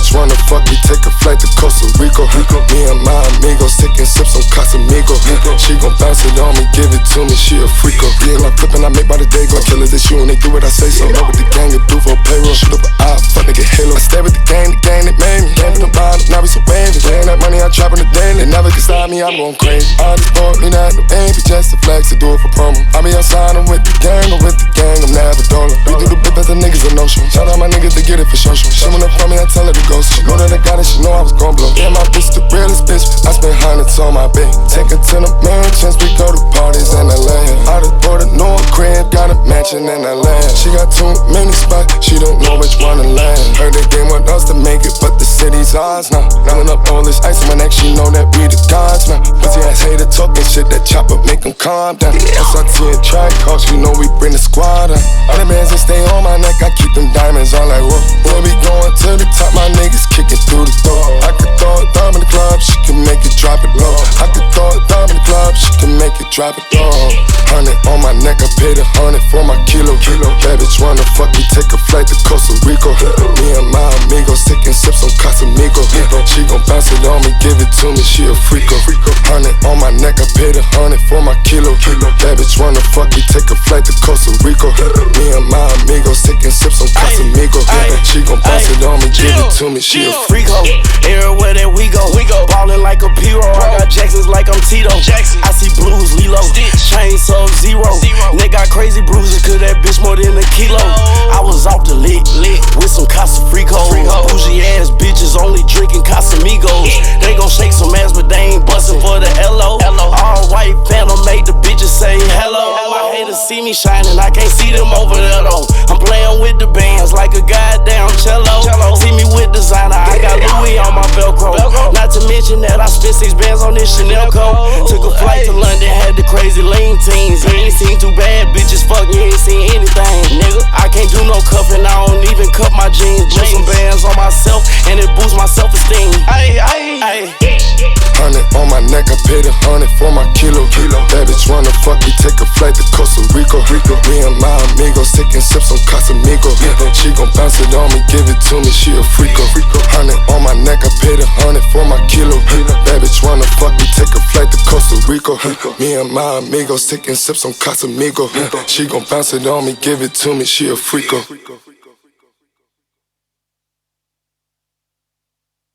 bitch wanna fuck me, take a flight to Costa Rica. Me and my amigos taking sips on Casamigos. She gon' bounce it on me, give it to me, she a freako. Yeah, like flippin', I make by the day go. Killer this you and they do what I say so. Know what the gang will do for a payroll. Shoot up an eye, fuck nigga Halo. I stay with the gang that made me. Came from the bottom, now we so wavy. Getting that money, I trap on the daily. They never can stop me, I'm going crazy. All this boy, me not no aim, be just a flex to do it for promo. I be outside, I'm with the gang, I'm never dollar. We do the bit better niggas a no-show. Shout out my niggas to get it for social. She went up for me, I tell her to go. She know that I got it, she know I was gon' blow. Yeah, my bitch the realest bitch. I spend hundreds on my bitch. Take her to the mansions, we go to parties in LA. I just bought a new crib, got a mansion in LA. She got too many spots, she don't know which one to land. Heard they game with us to make it, but the city's ours now. Running up all this ice on my neck, she know that we the gods now. Pussy ass hater talking shit, that chopper make them calm down. SRT and track cars, you know we bring the squad out. All the bands that stay on my neck, I keep them diamonds on like whoa. We'll be going to the top, my niggas kicking through the door. I could throw a thumb in the club, she can make it drop it low. I could throw a thumb in the club, she can make it drop it low. 100 on my neck, I paid 100 for my kilo. That bitch wanna fuck me, take a flight to Costa Rica. Me and my amigos taking sips on Casamigos. She gon' bounce it on me, give it to me, she a freako. 100 on my neck, I paid 100 for my kilo. That bitch wanna fuck me, take a flight to Costa Rica. Me and my amigos taking sips on Casamigos. She gon' bounce it on me, give it to me, she a freako. Everywhere that we go, ballin' like a P-Roll. I got Jacksons like I'm Tito. I see blues, Lilo, chain Sub-Zero. Nigga got crazy bruises, cause that bitch more than a kilo. I was off the lick with some Casa Fricos. Bougie ass bitches only drinking Casamigos. They gon' shake some ass, but they ain't bustin' for the L.O. All white phantom made the bitches say hello. My haters see me shining, I can't see them over there though. I'm playing with the bands like a goddamn cello. See me with designer, I got Louis on my Velcro. Not to mention that I spent 6 bands on this Chanel coat. Took a flight to London, had the crazy lean teens. You ain't seen too bad bitches, fuck, you ain't seen anything, nigga. I can't do no cuffing, I don't even cuff my jeans. Put some bands on myself, and it boosts my self-esteem. 100 on my neck, I paid 100 for my kilo. That bitch wanna fuck me, take a flight to Costa Rica. Me and my amigos taking sips on Casamigos. She gon' bounce it on me, give it to me, she a freako. 100 on my neck, I paid 100 for my kilo. That bitch wanna fuck me, take a flight to Costa Rica. Me and my amigos taking sips on Casamigos. She gon' bounce it on me, give it to me, she a freako.